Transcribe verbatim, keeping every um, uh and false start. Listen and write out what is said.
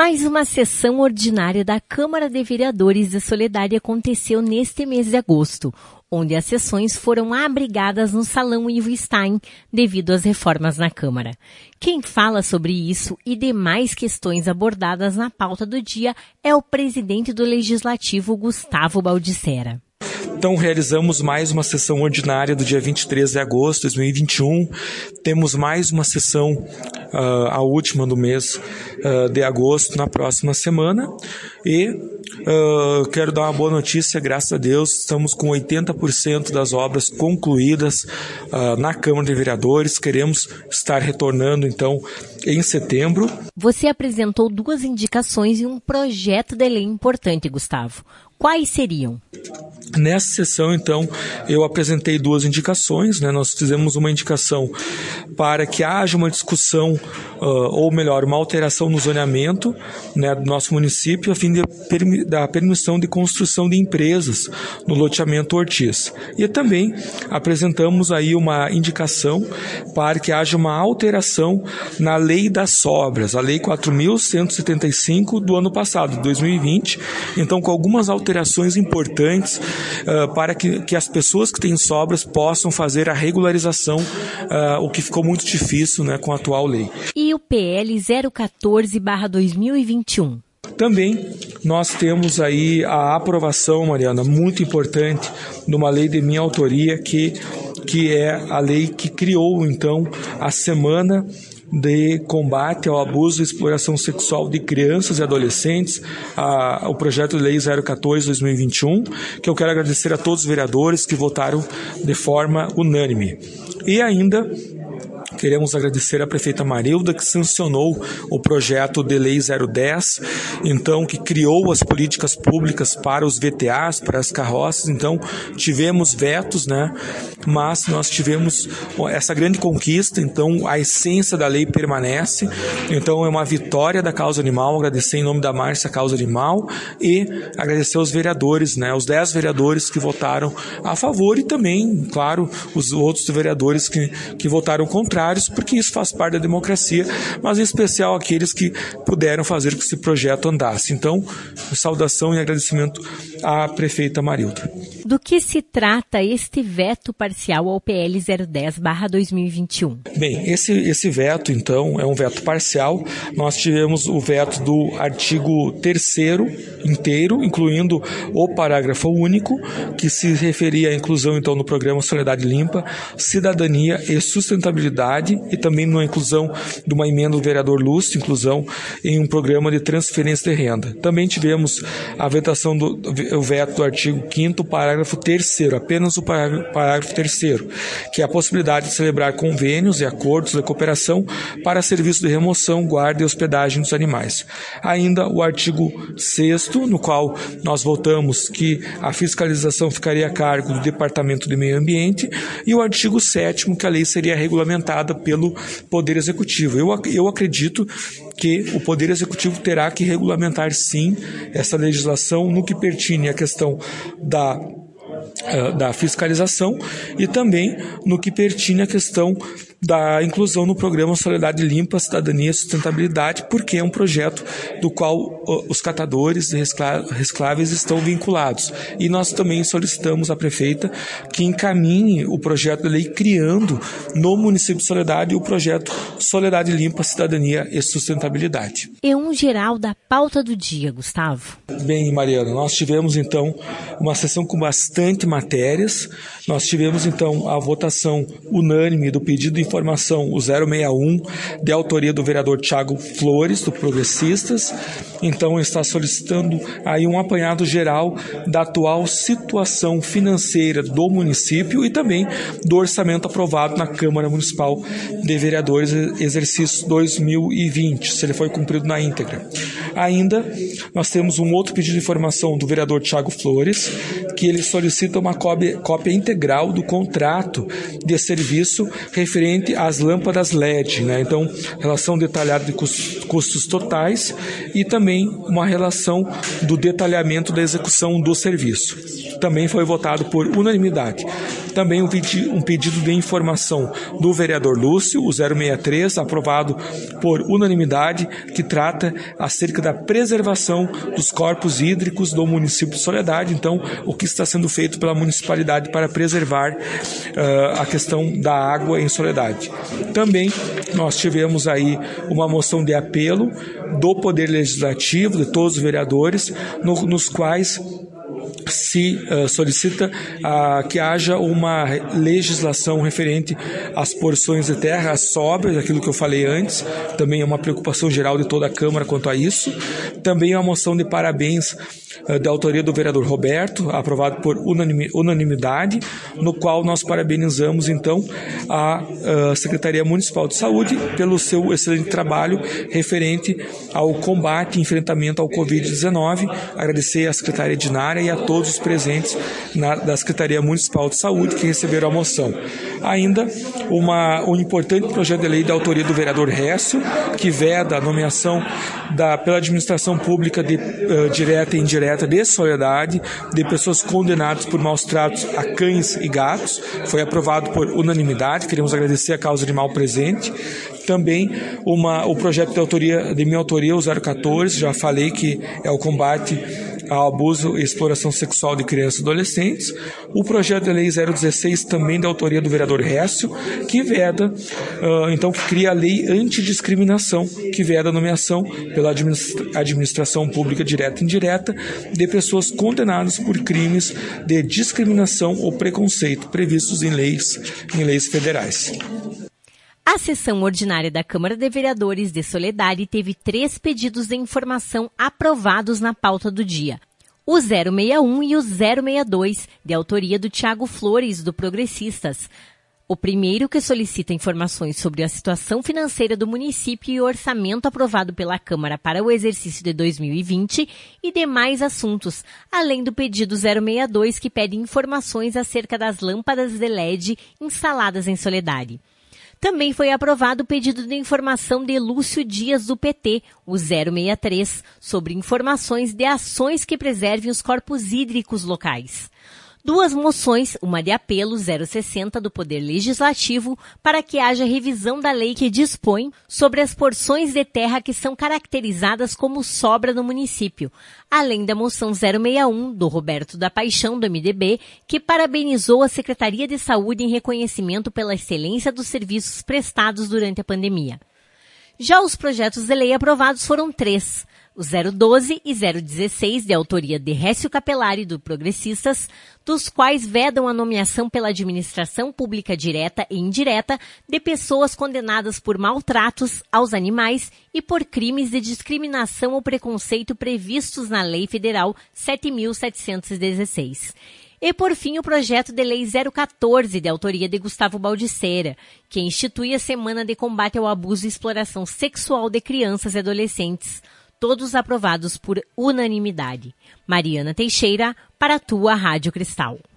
Mais uma sessão ordinária da Câmara de Vereadores de Soledade aconteceu neste mês de agosto, onde as sessões foram abrigadas no Salão Ivo Stein devido às reformas na Câmara. Quem fala sobre isso e demais questões abordadas na pauta do dia é o presidente do Legislativo, Gustavo Baldissera. Então, realizamos mais uma sessão ordinária do dia vinte e três de agosto de dois mil e vinte e um. Temos mais uma sessão, uh, a última do mês uh, de agosto, na próxima semana. E uh, quero dar uma boa notícia, graças a Deus, estamos com oitenta por cento das obras concluídas uh, na Câmara de Vereadores. Queremos estar retornando, então, em setembro. Você apresentou duas indicações e um projeto de lei importante, Gustavo. Quais seriam? Nessa sessão, então, eu apresentei duas indicações, né? Nós fizemos uma indicação para que haja uma discussão, uh, ou melhor, uma alteração no zoneamento, né, do nosso município, a fim de, permi- da permissão de construção de empresas no loteamento Ortiz. E também apresentamos aí uma indicação para que haja uma alteração na Lei das Sobras, a Lei quatro mil cento e setenta e cinco do ano passado, dois mil e vinte, então com algumas alterações importantes uh, para que, que as pessoas que têm sobras possam fazer a regularização, uh, o que ficou muito difícil, né, com a atual lei. E o P L zero quatorze barra dois mil e vinte e um? Também nós temos aí a aprovação, Mariana, muito importante, de uma lei de minha autoria, que, que é a lei que criou, então, a Semana de Combate ao Abuso e Exploração Sexual de Crianças e Adolescentes, a, o projeto de lei zero quatorze barra dois mil e vinte e um, que eu quero agradecer a todos os vereadores que votaram de forma unânime. E ainda queremos agradecer à prefeita Marilda, que sancionou o projeto de lei zero dez, então, que criou as políticas públicas para os V T As, para as carroças. Então, tivemos vetos, né? Mas nós tivemos essa grande conquista, então a essência da lei permanece. Então, é uma vitória da causa animal. Agradecer em nome da Márcia a causa animal e agradecer aos vereadores, né? Os dez vereadores que votaram a favor e também, claro, os outros vereadores que, que votaram contrário, porque isso faz parte da democracia, mas em especial aqueles que puderam fazer com que esse projeto andasse. Então, saudação e agradecimento à prefeita Marilda. Do que se trata este veto parcial ao P L zero dez barra dois mil e vinte e um? Bem, esse, esse veto, então, é um veto parcial. Nós tivemos o veto do artigo terceiro inteiro, incluindo o parágrafo único, que se referia à inclusão, então, no programa Soledade Limpa, Cidadania e Sustentabilidade, e também na inclusão de uma emenda do vereador Lúcio, inclusão em um programa de transferência de renda. Também tivemos a vetação do o veto do artigo quinto, parágrafo terceiro, apenas o parágrafo terceiro, que é a possibilidade de celebrar convênios e acordos de cooperação para serviço de remoção, guarda e hospedagem dos animais. Ainda o artigo sexto, no qual nós votamos que a fiscalização ficaria a cargo do Departamento de Meio Ambiente, e o artigo sétimo, que a lei seria regulamentada pelo Poder Executivo. Eu, eu acredito que o Poder Executivo terá que regulamentar, sim, essa legislação no que pertine à questão da, uh, da fiscalização e também no que pertine à questão da inclusão no programa Soledade Limpa, Cidadania e Sustentabilidade, porque é um projeto do qual uh, os catadores e recicláveis estão vinculados. E nós também solicitamos à prefeita que encaminhe o projeto de lei criando no município de Soledade o projeto Soledade Limpa, Cidadania e Sustentabilidade. E um geral da pauta do dia, Gustavo. Bem, Mariana, nós tivemos então uma sessão com bastante matérias. Nós tivemos então a votação unânime do pedido de informação, o zero sessenta e um, de autoria do vereador Thiago Flores, do Progressistas. Então, está solicitando aí um apanhado geral da atual situação financeira do município e também do orçamento aprovado na Câmara Municipal de Vereadores, exercício dois mil e vinte, se ele foi cumprido na íntegra. Ainda, nós temos um outro pedido de informação do vereador Thiago Flores, que ele solicita uma cópia, cópia integral do contrato de serviço referente às lâmpadas L E D, né? Então, relação detalhada de custos, custos totais e também uma relação do detalhamento da execução do serviço. Também foi votado por unanimidade. Também um, pedi- um pedido de informação do vereador Lúcio, o zero seis três, aprovado por unanimidade, que trata acerca da preservação dos corpos hídricos do município de Soledade. Então, o que está sendo feito pela municipalidade para preservar uh, a questão da água em Soledade. Também nós tivemos aí uma moção de apelo do Poder Legislativo, de todos os vereadores, no, nos quais se uh, solicita uh, que haja uma legislação referente às porções de terra, às sobras, aquilo que eu falei antes. Também é uma preocupação geral de toda a Câmara quanto a isso. Também a moção de parabéns uh, da autoria do vereador Roberto, aprovado por unanim, unanimidade, no qual nós parabenizamos então a uh, Secretaria Municipal de Saúde pelo seu excelente trabalho referente ao combate e enfrentamento ao covid dezenove. Agradecer à secretária Dinária e a todos os presentes na, da Secretaria Municipal de Saúde que receberam a moção. Ainda uma, um importante projeto de lei da autoria do vereador Récio, que veda a nomeação da, pela administração pública de, uh, direta e indireta de Soledade de pessoas condenadas por maus tratos a cães e gatos. Foi aprovado por unanimidade. Queremos agradecer a causa de mal presente. Também uma, o projeto de, autoria, de minha autoria, o zero quatorze, já falei que é o combate ao abuso e exploração sexual de crianças e adolescentes. O projeto de lei zero dezesseis, também da autoria do vereador Récio, que veda, uh, então, que cria a lei antidiscriminação, que veda a nomeação pela administra- administração pública direta e indireta de pessoas condenadas por crimes de discriminação ou preconceito previstos em leis, em leis federais. A sessão ordinária da Câmara de Vereadores de Soledade teve três pedidos de informação aprovados na pauta do dia. O zero seis um e o zero seis dois, de autoria do Tiago Flores, do Progressistas. O primeiro, que solicita informações sobre a situação financeira do município e o orçamento aprovado pela Câmara para o exercício de dois mil e vinte e demais assuntos, além do pedido zero seis dois, que pede informações acerca das lâmpadas de L E D instaladas em Soledade. Também foi aprovado o pedido de informação de Lúcio Dias, do P T, o zero seis três, sobre informações de ações que preservem os corpos hídricos locais. Duas moções, uma de apelo zero sessenta do Poder Legislativo, para que haja revisão da lei que dispõe sobre as porções de terra que são caracterizadas como sobra no município, além da moção zero seis um do Roberto da Paixão, do M D B, que parabenizou a Secretaria de Saúde em reconhecimento pela excelência dos serviços prestados durante a pandemia. Já os projetos de lei aprovados foram três. O zero doze e zero dezesseis, de autoria de Récio Capelari, do Progressistas, dos quais vedam a nomeação pela administração pública direta e indireta de pessoas condenadas por maltratos aos animais e por crimes de discriminação ou preconceito previstos na Lei Federal sete mil setecentos e dezesseis. E, por fim, o projeto de lei zero quatorze, de autoria de Gustavo Baldissera, que institui a Semana de Combate ao Abuso e Exploração Sexual de Crianças e Adolescentes, todos aprovados por unanimidade. Mariana Teixeira, para a tua Rádio Cristal.